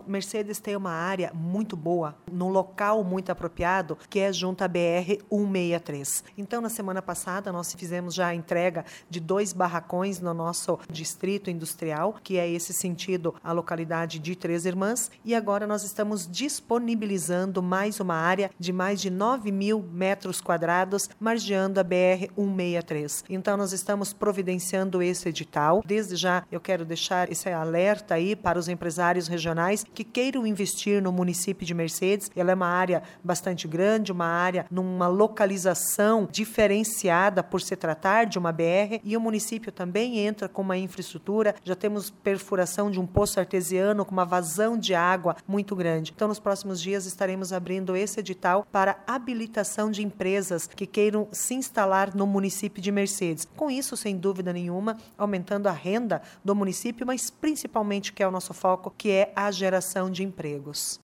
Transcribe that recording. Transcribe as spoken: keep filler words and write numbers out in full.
Mercedes tem uma área muito boa, num local muito apropriado, que é junto à B R cento e sessenta e três. Então, na semana passada, nós fizemos já a entrega de dois barracões no nosso distrito industrial, que é esse sentido a localidade de Três Irmãs, e agora nós estamos disponibilizando mais uma área de mais de nove mil metros quadrados, margeando a B R cento e sessenta e três. Então, nós estamos providenciando esse edital. Desde já, eu quero deixar esse alerta aí para os empresários regionais que queiram investir no município de Mercedes. Ela é uma área bastante grande, uma área numa localização diferenciada por se tratar de uma B R, e o município também entra com uma infraestrutura. Já temos perfuração de um poço artesiano com uma vazão de água muito grande. Então, nos próximos dias estaremos abrindo esse edital para habilitação de empresas que queiram se instalar no município de Mercedes. Com isso, sem dúvida nenhuma, aumentando a renda do município, mas principalmente que é o nosso foco, que é a geração de empregos.